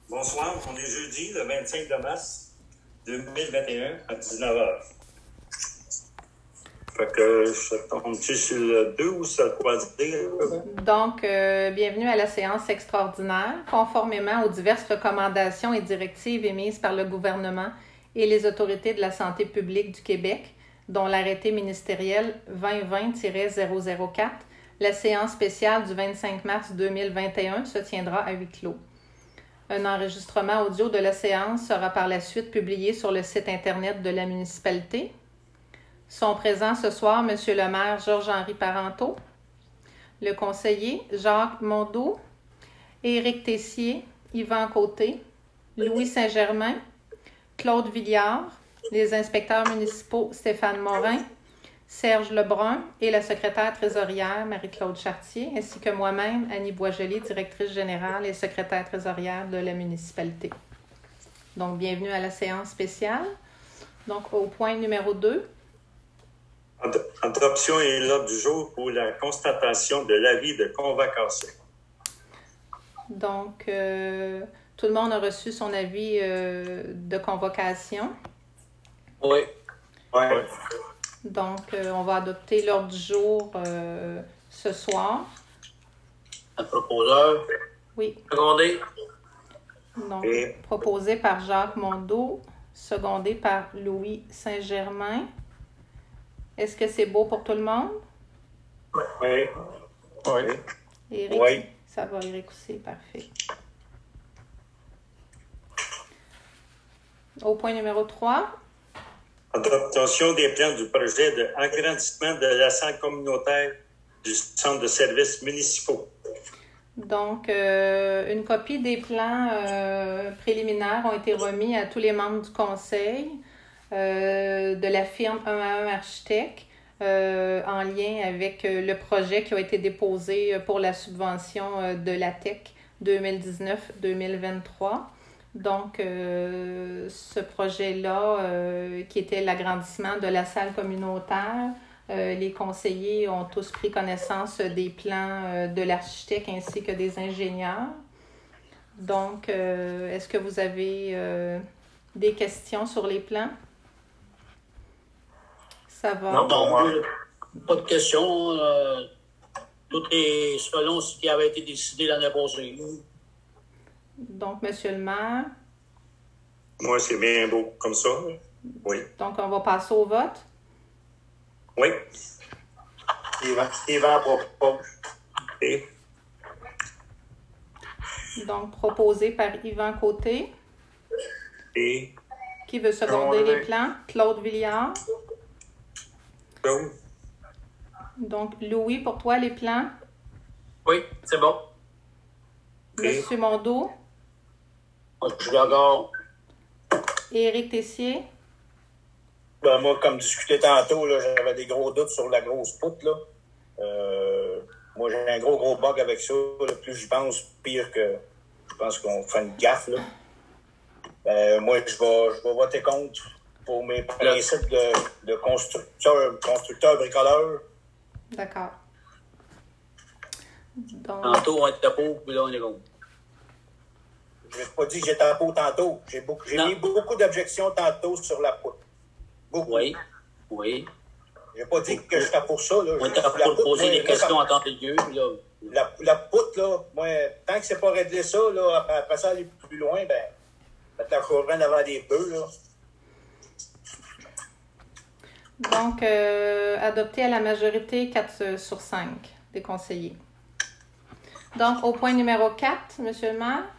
Bonsoir, on est jeudi, le 25 de mars 2021 à 19h. Fait que je tombe-tu sur le 2 ou sur le 3 D? Donc, bienvenue à la séance extraordinaire. Conformément aux diverses recommandations et directives émises par le gouvernement et les autorités de la santé publique du Québec, dont l'arrêté ministériel 2020-004, la séance spéciale du 25 mars 2021 se tiendra à huis clos. Un enregistrement audio de la séance sera par la suite publié sur le site Internet de la municipalité. Sont présents ce soir M. le maire Georges-Henri Parenteau, le conseiller Jacques Mondeau, Éric Tessier, Yvan Côté, Louis Saint-Germain, Claude Villiard, les inspecteurs municipaux Stéphane Morin, Serge Lebrun et la secrétaire trésorière Marie-Claude Chartier, ainsi que moi-même, Annie Boisjoli, directrice générale et secrétaire trésorière de la municipalité. Donc, bienvenue à la séance spéciale. Donc, au point numéro 2. Adoption et l'ordre du jour pour la constatation de l'avis de convocation. Donc, tout le monde a reçu son avis de convocation. Oui. Oui. Donc, on va adopter l'ordre du jour ce soir. Un proposeur. Oui. Secondé. Donc, proposé par Jacques Mondeau, secondé par Louis Saint-Germain. Est-ce que c'est beau pour tout le monde? Oui. Oui. Éric, oui. Ça va, Éric aussi, parfait. Au point numéro 3. Adoption des plans du projet d'agrandissement de la salle communautaire du centre de services municipaux. Donc, une copie des plans préliminaires ont été remis à tous les membres du conseil de la firme 1 à 1 Architectes en lien avec le projet qui a été déposé pour la subvention de l'ATEC 2019-2023. Donc, ce projet-là, qui était l'agrandissement de la salle communautaire, les conseillers ont tous pris connaissance des plans de l'architecte ainsi que des ingénieurs. Donc, est-ce que vous avez des questions sur les plans? Ça va? Non, pas de questions. Tout est selon ce qui avait été décidé l'année passée. Donc, Monsieur le maire? Moi, c'est bien beau comme ça. Oui. Donc, on va passer au vote? Oui. Yvan propose. Et Donc, proposé par Yvan Côté. Et Qui veut seconder les plans? Claude Villiard. Claude. Donc, Louis, pour toi, les plans? Oui, c'est bon. Monsieur Mondeau. Je suis d'accord. Et Éric Tessier. Ben, moi, comme discuté tantôt, là, j'avais des gros doutes sur la grosse poutre. Là. Moi, j'ai un gros bug avec ça. Là. Plus j'y pense, pire que je pense qu'on fait une gaffe. Là. Moi, je vais voter contre pour mes principes de constructeur, bricoleur. D'accord. Donc, Tantôt, on était pour, puis là, on est contre. Je n'ai pas dit que j'étais en pot tantôt. J'ai mis beaucoup d'objections tantôt sur la poutre. Beaucoup. Oui. Oui. Je n'ai pas dit que j'étais pour ça. Là. On était pour poser des questions en temps et lieu. La poutre, là, moi, tant que c'est pas réglé ça, là, après ça, aller plus loin, mettre la couronne avant des bœufs, là. Donc, adopté à la majorité 4 sur 5 des conseillers. Donc, au point numéro 4, Monsieur le maire.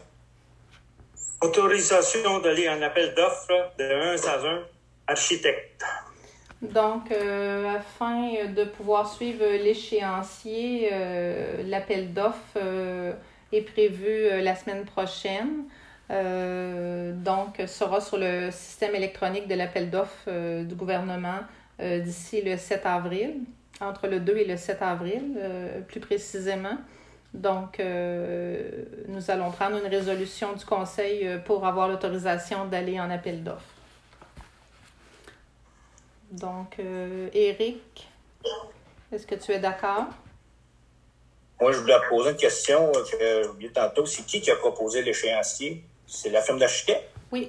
autorisation d'aller en appel d'offres de 1 à 1 architecte. Donc, afin de pouvoir suivre l'échéancier, l'appel d'offres est prévu la semaine prochaine. Donc, sera sur le système électronique de l'appel d'offres du gouvernement d'ici le 7 avril, entre le 2 et le 7 avril, plus précisément. Donc, nous allons prendre une résolution du Conseil pour avoir l'autorisation d'aller en appel d'offres. Donc, Éric, est-ce que tu es d'accord? Moi, je voulais poser une question que j'ai oubliée tantôt. C'est qui a proposé l'échéancier? C'est la firme d'architectes? Oui.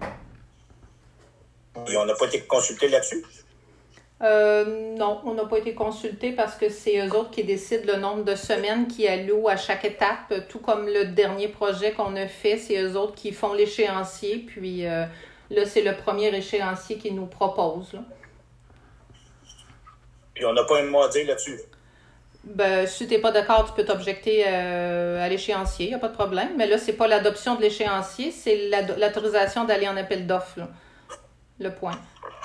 Et on n'a pas été consulté là-dessus? Non, on n'a pas été consulté parce que c'est eux autres qui décident le nombre de semaines qu'ils allouent à chaque étape, tout comme le dernier projet qu'on a fait, c'est eux autres qui font l'échéancier, puis là, c'est le premier échéancier qu'ils nous proposent. Là. Puis on n'a pas un mot à dire là-dessus? Ben, si tu n'es pas d'accord, tu peux t'objecter à l'échéancier, il n'y a pas de problème. Mais là, c'est pas l'adoption de l'échéancier, c'est l'autorisation d'aller en appel d'offres, là. Le point.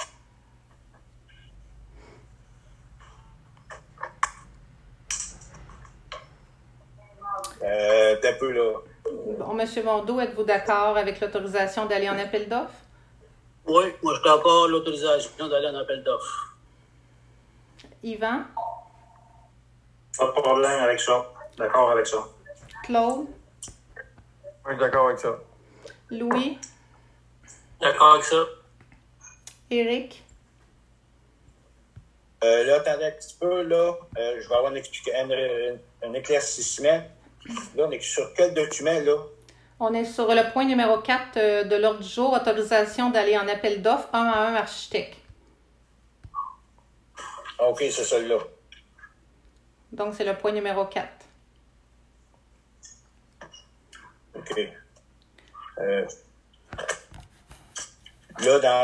Un peu, là. Bon, M. Mondeau, êtes-vous d'accord avec l'autorisation d'aller en appel d'offres? Oui, moi, je suis d'accord avec l'autorisation d'aller en appel d'offres. Yvan? Pas de problème avec ça. D'accord avec ça. Claude? Oui, d'accord avec ça. Louis? D'accord avec ça. Éric? Là, attendez un petit peu, là. Je vais avoir un éclaircissement. Là, on est sur quel document, là? On est sur le point numéro 4 de l'ordre du jour, autorisation d'aller en appel d'offres 1 à 1 architecte. OK, c'est celui-là. Donc, c'est le point numéro 4. OK. Là, dans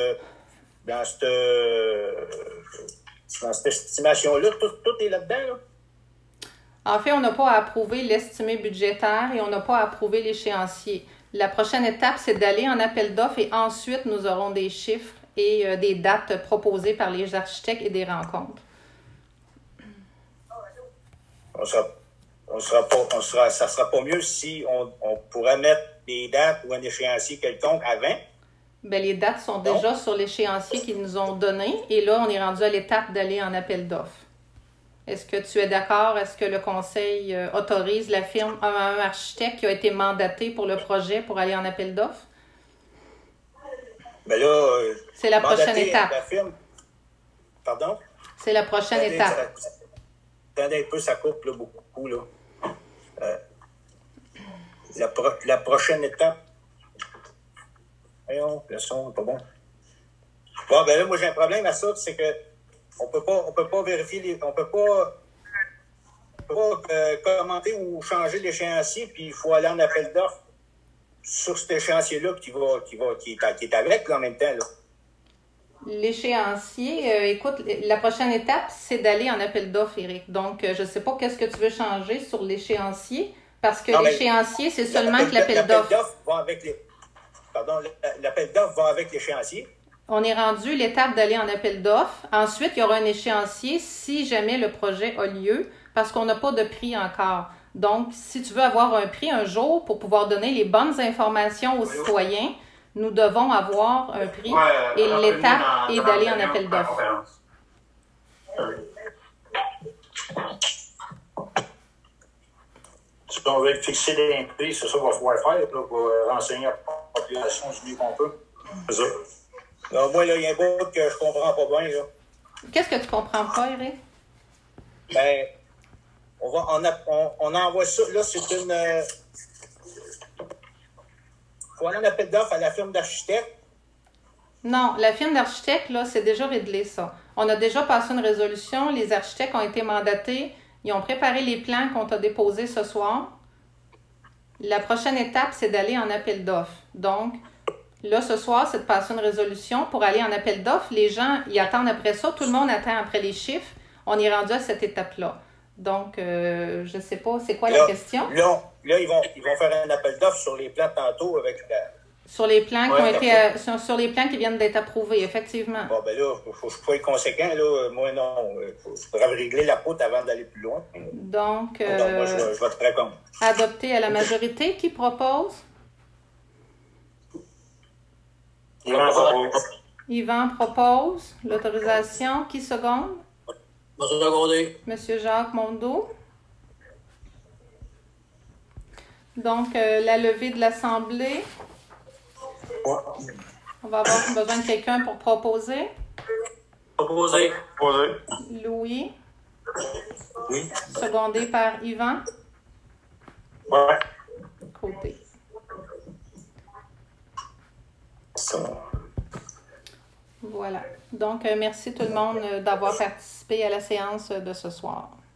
cette estimation-là, tout est là-dedans, là? En fait, on n'a pas à approuver l'estimé budgétaire et on n'a pas à approuver l'échéancier. La prochaine étape, c'est d'aller en appel d'offres et ensuite, nous aurons des chiffres et des dates proposées par les architectes et des rencontres. Ça sera pas mieux si on pourrait mettre des dates ou un échéancier quelconque avant? Bien, les dates sont déjà sur l'échéancier qu'ils nous ont donné et là, on est rendu à l'étape d'aller en appel d'offres. Est-ce que tu es d'accord? Est-ce que le conseil autorise la firme 1 à 1 architecte qui a été mandatée pour le projet pour aller en appel d'offres? Ben là, c'est la prochaine étape. La firme. Pardon? C'est la prochaine étape. Attendez un peu, ça coupe là, beaucoup. Là. La prochaine étape. Voyons, le son n'est pas bon. Bon, ben là, moi, j'ai un problème à ça, c'est que on peut pas vérifier on peut pas commenter ou changer l'échéancier, puis il faut aller en appel d'offres sur cet échéancier-là qui est avec là, en même temps. Là. L'échéancier, écoute, la prochaine étape, c'est d'aller en appel d'offres, Éric. Donc, je ne sais pas qu'est-ce que tu veux changer sur l'échéancier, parce que l'échéancier, c'est seulement que l'appel d'offres. L'appel d'offres va avec l'échéancier. On est rendu l'étape d'aller en appel d'offres. Ensuite, il y aura un échéancier si jamais le projet a lieu, parce qu'on n'a pas de prix encore. Donc, si tu veux avoir un prix un jour pour pouvoir donner les bonnes informations aux citoyens, nous devons avoir un prix et l'étape est d'aller en appel d'offres. Si on veut fixer des prix, c'est ça qu'on va pouvoir faire là, pour renseigner la population du mieux qu'on peut. C'est ça. Alors, moi, là, il y a un bout que je comprends pas bien. Là. Qu'est-ce que tu comprends pas, Eric? Ben, on envoie ça. Là, c'est une. Faut aller en appel d'offres à la firme d'architectes. Non, la firme d'architectes, là, c'est déjà réglé, ça. On a déjà passé une résolution. Les architectes ont été mandatés. Ils ont préparé les plans qu'on t'a déposés ce soir. La prochaine étape, c'est d'aller en appel d'offres. Donc, là, ce soir, c'est de passer une résolution pour aller en appel d'offres. Les gens, ils attendent après ça. Tout le monde attend après les chiffres. On est rendu à cette étape-là. Donc, je ne sais pas, c'est quoi la question? Là, ils vont faire un appel d'offres sur les plans tantôt avec la... Sur les plans qui ont été sur les plans qui viennnes d'être approuvés, effectivement. Bon, ben là, il faut être conséquent. Là. Moi, non. Il faudra régler la poutre avant d'aller plus loin. Donc, moi, je vais te répondre. Adopté à la majorité. Qui propose? Yvan propose l'autorisation. Qui seconde? Monsieur Secondé. Monsieur Jacques Mondeau. Donc, la levée de l'Assemblée. On va avoir besoin de quelqu'un pour proposer. Proposé. Louis. Oui. Secondé par Yvan Ouais. Côté. Ça. Voilà. Donc, merci tout le monde d'avoir participé à la séance de ce soir.